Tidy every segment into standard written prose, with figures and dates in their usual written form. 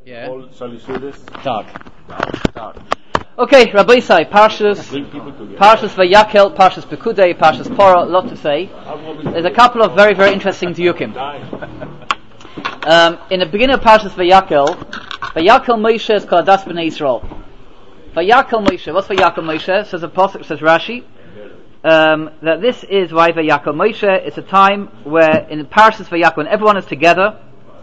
Yeah. All solicitors. Dark. Dark. Okay, Rabbi Isai, Parshas Vayakel, Parshas Pekudei, Parshas Porah, a lot to say. There's a couple of very, very interesting diukim. In the beginning of Parshas Vayakel Moshe is called Das B'nai Yisrael. Vayakel Moshe, what's Vayakel Moshe? Says Rashi, that this is why Vayakel Moshe. It's a time where in Parshas Vayakel, when everyone is together,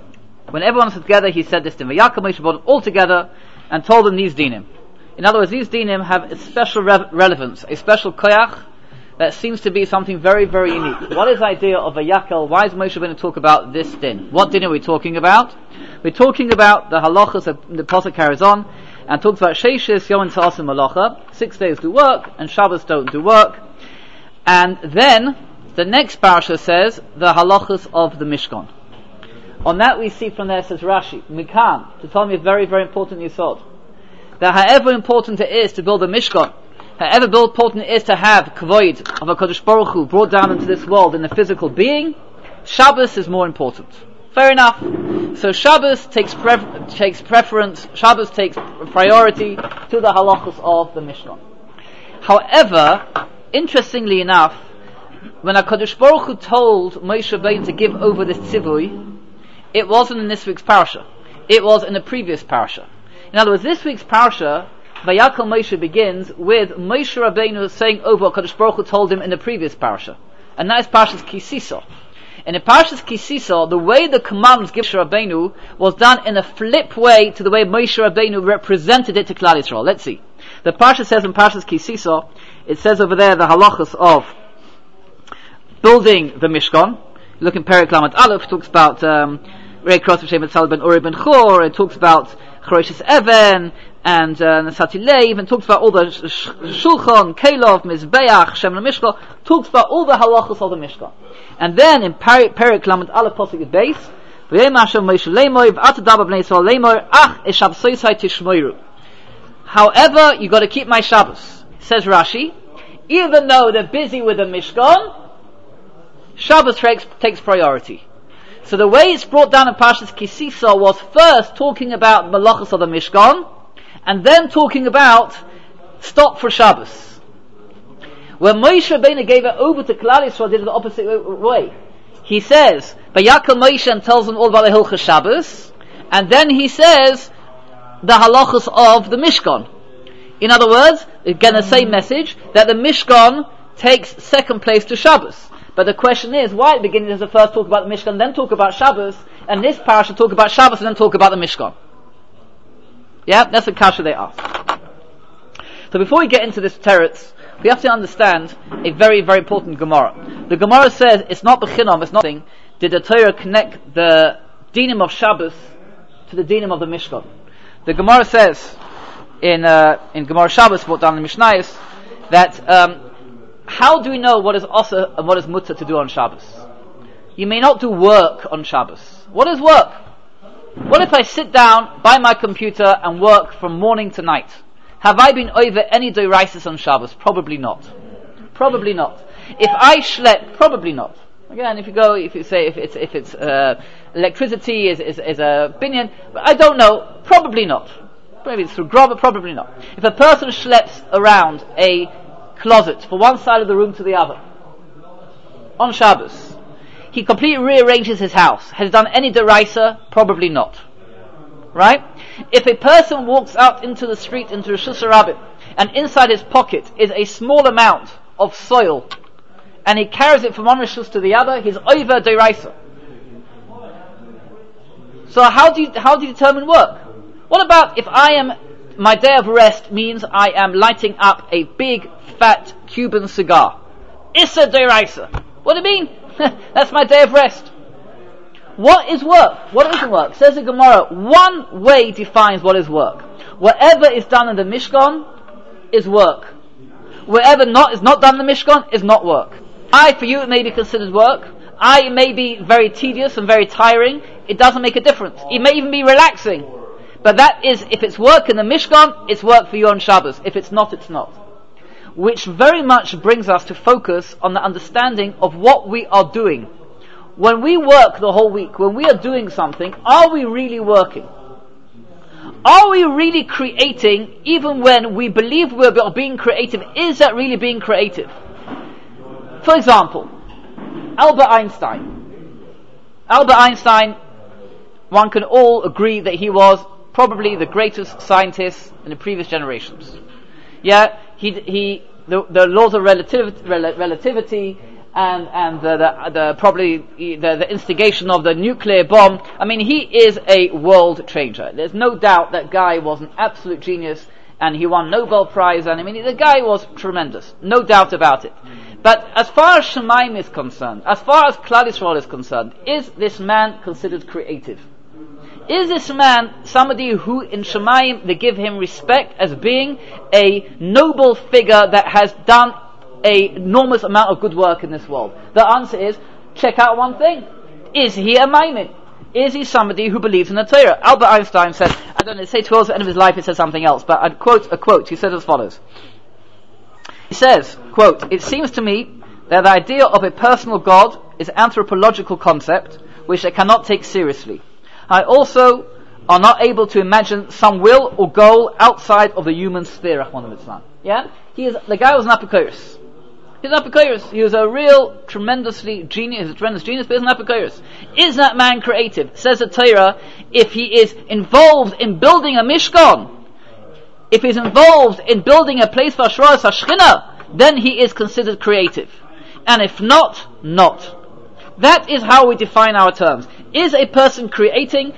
he said this to them. Vayakel Moshe brought them all together and told them these dinim. In other words, these dinim have a special relevance, a special koyach that seems to be something very, very unique. What is the idea of Vayakel? Why is Moshe going to talk about this din? What din are we talking about? We're talking about the halachas that the Pasuk carries on and talks about Sheishis Yom Ta'asim Malacha, 6 days do work and Shabbos don't do work. And then the next parasha says the halachas of the Mishkan. On that we see from there, says Rashi, Mikan, to tell me a very, very important yesod, that however important it is to build a Mishkan, however important it is to have kavod of a Kadosh Baruch Hu brought down into this world in a physical being, Shabbos is more important. Fair enough. So Shabbos takes preference, Shabbos takes priority to the halachos of the Mishkan. However, interestingly enough, when a Kadosh Baruch Hu told Moshe Rabbeinu to give over this tzivui, it wasn't in this week's parasha. It was in a previous parasha. In other words, this week's parasha, Vayakel Moshe, begins with Moshe Rabbeinu saying over what Kadosh Baruch Hu told him in the previous parasha. And that is Parashas Kisisa. And in Parashas Kisisa, the way the commandments given to Moshe Rabbeinu was done in a flip way to the way Moshe Rabbeinu represented it to Klal Yisrael. Let's see. The parasha says in Parashas Kisisa, it says over there the halachas of building the Mishkan. Look in Perek Lamed Aleph, it talks about Rei Kros V'Shem Etzal Ben Uri Ben Chor, it talks about Choroshes Even, and Nasati Leiv, and talks about all the Shulchan, Kelov, Mizbeach, Shem LaMishkan, talks about all the halachas of the Mishkan. And then in Perek Lamed Aleph Pasuk Beis, V'yem Hashem Moshe Leimoy, V'atadaba B'nei Yisrael Leimoy, Ach Eshabsoisai Tishmoiru. However, you got to keep my Shabbos. Says Rashi, even though they're busy with the Mishkan, Shabbos takes priority. So the way it's brought down in Parshas Kisisa was first talking about malachos of the Mishkan, and then talking about stop for Shabbos. When Moshe Rabbeinu gave it over to Klal Yisrael, did it the opposite way. He says, Vayakel Moshe, and tells them all about the Hilchos Shabbos, and then he says the halachos of the Mishkan. In other words, again the same message, that the Mishkan takes second place to Shabbos. But the question is, why at the beginning does it first talk about the Mishkan, then talk about Shabbos, and this parasha talk about Shabbos and then talk about the Mishkan? Yeah, that's the kasha they ask. So before we get into this teretz, we have to understand a very, very important Gemara. The Gemara says, it's not b'chinam, it's nothing. Did the Torah connect the dinim of Shabbos to the dinim of the Mishkan? The Gemara says, in Gemara Shabbos, brought down in the Mishnayos, that how do we know what is asa and what is mutter to do on Shabbos? You may not do work on Shabbos. What is work? What if I sit down by my computer and work from morning to night? Have I been over any doiraisis on Shabbos? Probably not. Probably not. If I schlep, probably not. Again, if it's electricity is a binyan, but I don't know. Probably not. Maybe it's through grub, but probably not. If a person schleps around a closet from one side of the room to the other on Shabbos, he completely rearranges his house. Has he done any deraisa? Probably not. Right? If a person walks out into the street, into Rishus HaRabim, and inside his pocket is a small amount of soil, and he carries it from one Rishus to the other, he's over deraisa. So how do you determine work? What about if my day of rest means I am lighting up a big, fat Cuban cigar? Issa deraisa. What do you mean? That's my day of rest. What is work? What isn't work? Says the Gemara, one way defines what is work. Whatever is done in the Mishkan is work. Whatever is not done in the Mishkan is not work. For you it may be considered work. It may be very tedious and very tiring. It doesn't make a difference. It may even be relaxing. But that is, if it's work in the Mishkan, it's work for you on Shabbos. If it's not, it's not. Which very much brings us to focus on the understanding of what we are doing. When we work the whole week, when we are doing something, are we really working? Are we really creating even when we believe we're being creative? Is that really being creative? For example, Albert Einstein. Albert Einstein, one can all agree that he was probably the greatest scientist in the previous generations. Yeah, the laws of relativity and the instigation of the nuclear bomb. I mean, he is a world changer. There's no doubt that guy was an absolute genius, and he won Nobel Prize. And I mean, the guy was tremendous, no doubt about it. But as far as Shemaim is concerned, as far as Klal Yisrael is concerned, is this man considered creative? Is this man somebody who in Shemaim they give him respect as being a noble figure that has done an enormous amount of good work in this world? The answer is, check out one thing. Is he a Maimon? Is he somebody who believes in the Torah? Albert Einstein said, I don't know, say towards the end of his life he said something else, but I'd quote a quote. He says as follows. He says, quote, "It seems to me that the idea of a personal God is an anthropological concept which I cannot take seriously. I also are not able to imagine some will or goal outside of the human sphere." Yeah? The guy was an Apikoros. He's an Apikoros. He was a real tremendous genius, but he's an Apikoros. Is that man creative? Says the Torah, if he is involved in building a Mishkan, if he's involved in building a place for Ashras HaShechina, then he is considered creative. And if not, not. That is how we define our terms. Is a person creating?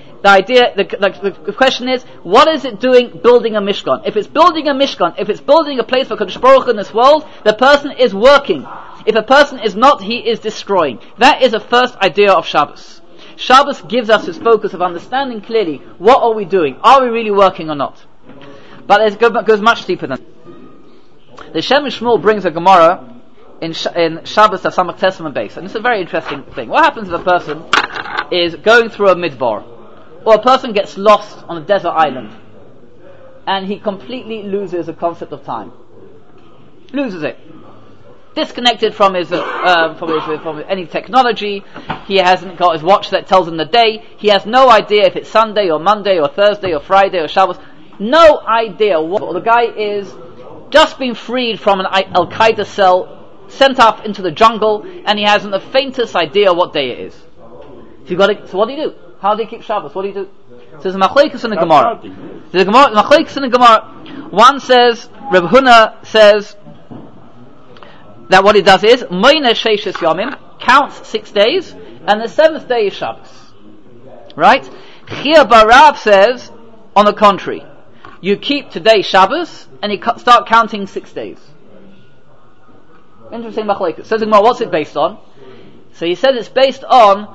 The question is, what is it doing building a Mishkan? If it's building a Mishkan, if it's building a place for Kadosh Baruch Hu in this world, the person is working. If a person is not, he is destroying. That is the first idea of Shabbos. Shabbos gives us his focus of understanding clearly, what are we doing? Are we really working or not? But it goes much deeper than that. The Shem Shmuel brings a Gemara in Shabbos of Samach Testament base, and it's a very interesting thing. What happens if a person is going through a midbar, or a person gets lost on a desert island, and he completely loses the concept of time, loses it, disconnected from his from any technology. He hasn't got his watch that tells him the day. He has no idea if it's Sunday or Monday or Thursday or Friday or Shabbos. No idea what. The guy is just been freed from an Al-Qaeda cell, sent off into the jungle, and he hasn't the faintest idea what day it is. So what do you do? How do you keep Shabbos? What do you do? So there's a machlokes in the Gemara. There's a machlokes in the Gemara. One says, Reb Huna says that what he does is Moine Sheishes Yomim, counts 6 days, and the 7th day is Shabbos. Right? Chia Barav says, on the contrary, you keep today Shabbos, and you start counting 6 days. Interesting machlokes. Says the Gemara, what's it based on? So he says it's based on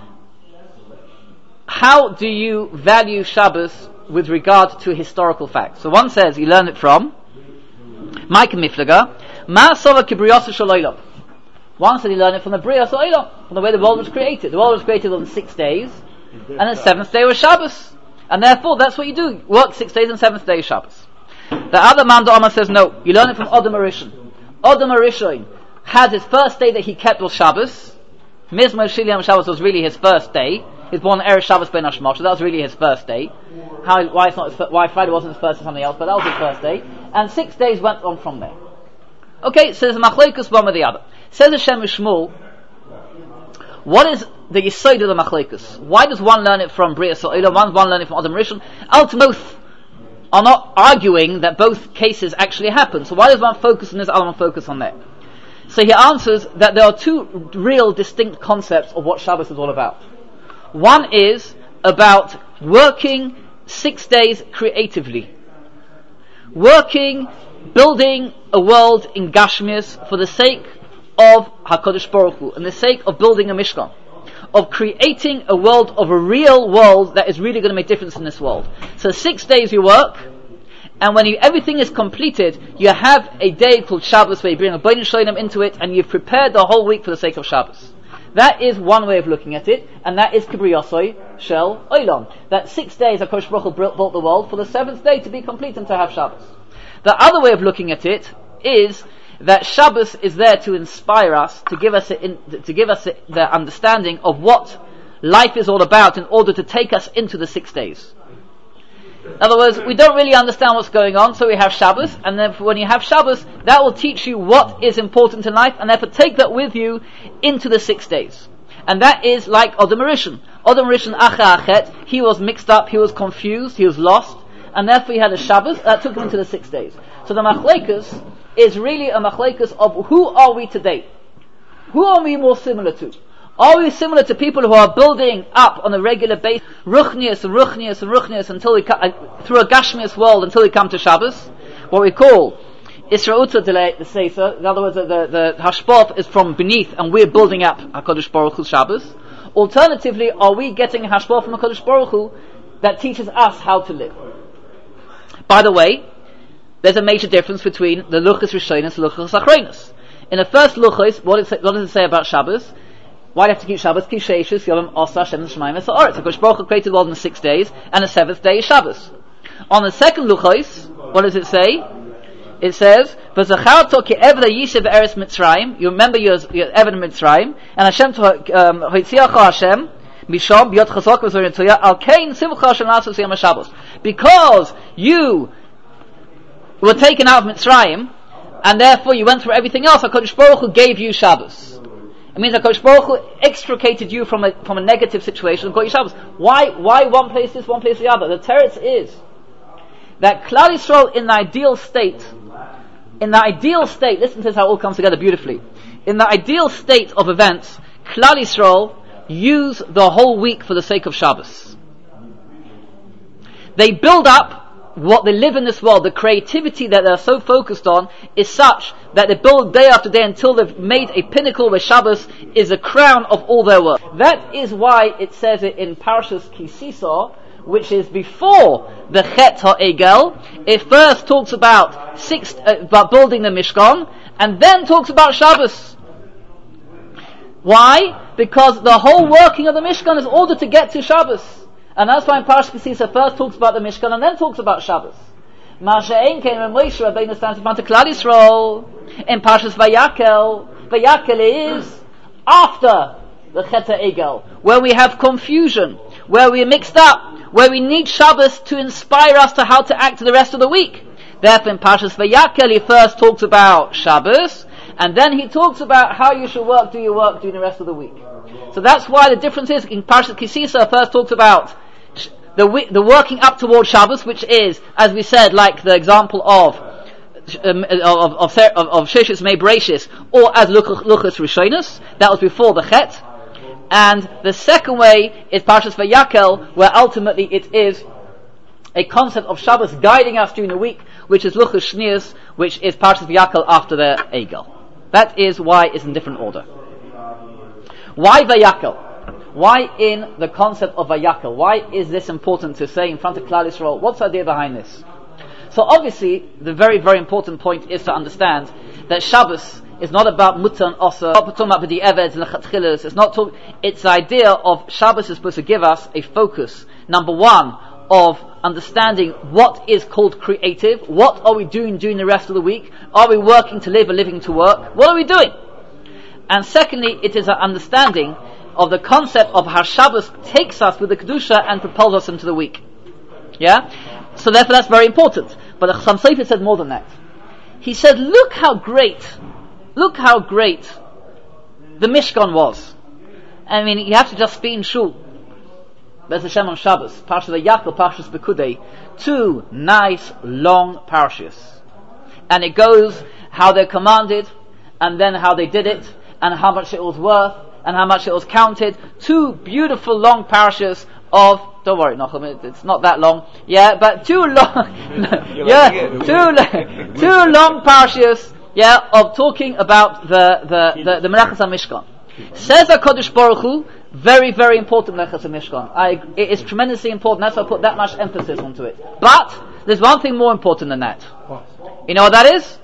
how do you value Shabbos with regard to historical facts. So one says you learn it from Micah Miflaga, Ma'asova Kibriyos Shaloilam. One said he learned it from the Briyos Oilam, from the way the world was created. The world was created on 6 days, and the 7th day was Shabbos. And therefore, that's what you do. Work 6 days and 7th day is Shabbos. The other man, Da'ama, says no. You learn it from Odom Arishon. Odom Arishon had his first day that he kept was Shabbos. Mizmor Shiliam Shabbos was really his first day. He's born Erev Shabbos Ben Hashmot, so that was really his first day. Why Friday wasn't his first or something else, but that was his first day. And 6 days went on from there. Okay, so there's a machlokes one with the other. Says Hashem Shmuel, what is the yesod of the machlokes? Why does one learn it from Bria Sa'ila, one learn it from Adam Rishon? Both are not arguing that both cases actually happen. So why does one focus on this, other one focus on that? So he answers that there are two real distinct concepts of what Shabbos is all about. One is about working 6 days creatively. Working, building a world in Gashmias for the sake of HaKadosh Baruch Hu, and the sake of building a Mishkan, of creating a world, of a real world that is really going to make a difference in this world. So 6 days you work, and when everything is completed, you have a day called Shabbos where you bring a Bnei Shloim into it, and you've prepared the whole week for the sake of Shabbos. That is one way of looking at it, and that is Kibriyosoi Shel Olam. That 6 days HaKadosh Baruch Hu built the world for the 7th day to be complete and to have Shabbos. The other way of looking at it is that Shabbos is there to inspire us, to give us the understanding of what life is all about in order to take us into the 6 days. In other words, we don't really understand what's going on, so we have Shabbos, and then when you have Shabbos, that will teach you what is important in life, and therefore take that with you into the 6 days. And that is like Adam Rishon. Adam Rishon Acha Achet, he was mixed up, he was confused, he was lost, and therefore he had a Shabbos that took him into the 6 days. So the Machlekes is really a Machlekes of who are we today? Who are we more similar to? Are we similar to people who are building up on a regular basis, ruchnius until we through a Gashmius world until we come to Shabbos? What we call Isra'uta the Sefer. In other words, the Hashpaf is from beneath, and we're building up HaKadosh Baruch Hu's Shabbos. Alternatively, are we getting a Hashpaf from HaKadosh Baruch Hu that teaches us how to live? By the way, there's a major difference between the Luchos Rishonos and Luchos Achronos. In the first Luchos, what does it say about Shabbos? Why do you have to keep Shabbos? Kisheishus Yom Osa Hashem Shemaim V'Sa'aretz. HaKadosh Baruch Hu created the world in 6 days, and the 7th day is Shabbos. On the second Luchos, what does it say? It says, "V'zacharto ke'eved yishev eretz Mitzrayim." You remember your Eved in Mitzrayim, and Hashem hoitziacha Hashem misham b'yot chazak v'zorintoya al kein simcha Hashem lasos yom Shabbos. Because you were taken out of Mitzrayim, and therefore you went through everything else, HaKadosh Baruch Hu gave you Shabbos. It means that HaKadosh Baruch Hu extricated you from a negative situation and got you Shabbos. Why one place this, one place the other? The teretz is that Klal Yisrael in the ideal state, listen to this how it all comes together beautifully. In the ideal state of events, Klal Yisrael use the whole week for the sake of Shabbos. They build up what they live in this world. The creativity that they're so focused on is such that they build day after day until they've made a pinnacle where Shabbos is a crown of all their work. That is why it says it in Parashas Ki Sisa, which is before the Chet HaEgel. It first talks about building the Mishkan, and then talks about Shabbos. Why? Because the whole working of the Mishkan is ordered to get to Shabbos. And that's why in Parashas Ki Sisa first talks about the Mishkan and then talks about Shabbos. Masha'en came when Moshe Rabbeinu stands in front of Klal Yisrael in Parashas Vayakel. Vayakel is after the Chet HaEgel, where we have confusion, where we are mixed up, where we need Shabbos to inspire us to how to act the rest of the week. Therefore in Parashas Vayakel he first talks about Shabbos, and then he talks about how you should do your work during the rest of the week. So that's why the difference is, in Parashas Ki Sisa first talks about the working up towards Shabbos, which is, as we said, like the example of Sheshis Mei Bereshis, or as Luchos Rishonos, that was before the Chet. And the second way is Parashas Vayakel, where ultimately it is a concept of Shabbos guiding us during the week, which is Luchos Shnius, which is Parashas Vayakel after the Egel. That is why it's in different order. Why Vayakel? Why in the concept of Vayakel? Why is this important to say in front of Klal Yisrael? What's the idea behind this? So obviously, the very, very important point is to understand that Shabbos is not about Mutter and Osa, not talking about the Eveds and the Chatchilas. It's the idea of Shabbos is supposed to give us a focus. Number one, of understanding what is called creative. What are we doing during the rest of the week? Are we working to live or living to work? What are we doing? And secondly, it is an understanding of the concept of how Shabbos takes us with the Kedusha and propels us into the week. Yeah? So therefore that's very important. But the Chassam Sofer said more than that. He said, look how great the Mishkan was. I mean, you have to just be in Shul. There's Hashem on Shabbos, Parashas Vayakel, Parashas Pekudei, 2 nice long parashas. And it goes how they're commanded, and then how they did it, and how much it was worth, and how much it was counted. 2 beautiful long parashas of, don't worry, Nachum, it's not that long. Yeah, but 2 long, two long parashas, of talking about the Melachas HaMishkan. Says HaKadosh Baruch Hu, very, very important Melachas HaMishkan. It is tremendously important. That's why I put that much emphasis onto it. But there's one thing more important than that. You know what that is?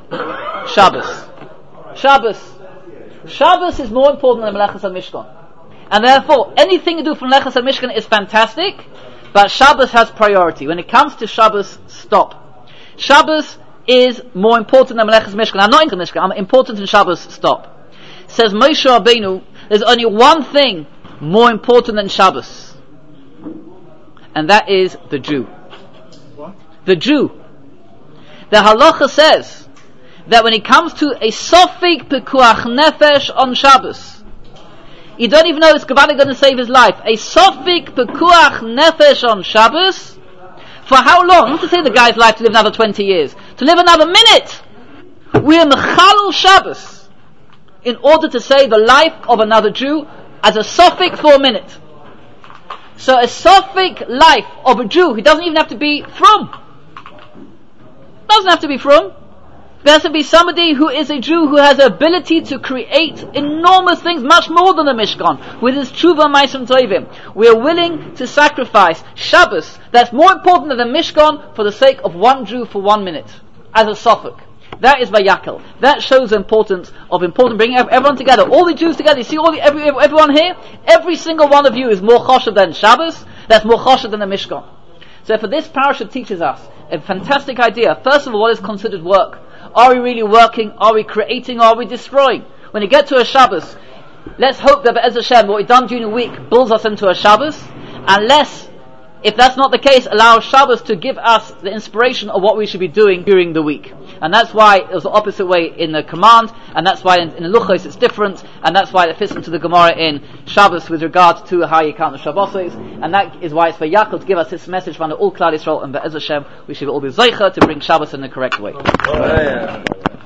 Shabbos. Shabbos is more important than Melachas HaMishkan. And therefore, anything you do from Melachas HaMishkan is fantastic, but Shabbos has priority. When it comes to Shabbos, stop. Shabbos is more important than Melachas HaMishkan. I'm not in the Mishkan, I'm important in Shabbos, stop. Says Moshe Rabbeinu, there's only one thing more important than Shabbos, and that is the Jew. the Jew. The halacha says that when it comes to a sofik pekuach nefesh on Shabbos, you don't even know it's going to save his life. A sofik pekuach nefesh on Shabbos, for how long? Not to say the guy's life to live another 20 years, to live another minute. We are mechalel Shabbos in order to save the life of another Jew as a sofik for a minute. So a sofik life of a Jew, he doesn't even have to be from. Doesn't have to be from. There has to be somebody who is a Jew who has the ability to create enormous things, much more than the Mishkan, with his tshuva ma'asim tovim. We are willing to sacrifice Shabbos, that's more important than the Mishkan, for the sake of one Jew for 1 minute, as a sofik. That is Vayakel. That shows the importance of bringing everyone together, all the Jews together. You see everyone here? Every single one of you is more choshev than Shabbos, that's more choshev than the Mishkan. So for this parasha teaches us a fantastic idea. First of all, what is considered work? Are we really working? Are we creating? Are we destroying? When you get to a Shabbos, let's hope that Be'ez Hashem, what we've done during the week, builds us into a Shabbos. Unless, if that's not the case, allow Shabbos to give us the inspiration of what we should be doing during the week. And that's why it was the opposite way in the command, and that's why in the Luchos it's different, and that's why it fits into the Gemara in Shabbos with regard to how you count the Shabbosos, and that is why it's for Yaakov to give us this message from the all Klal Yisrael, and Be'ez Hashem, we should all be Zeicha to bring Shabbos in the correct way.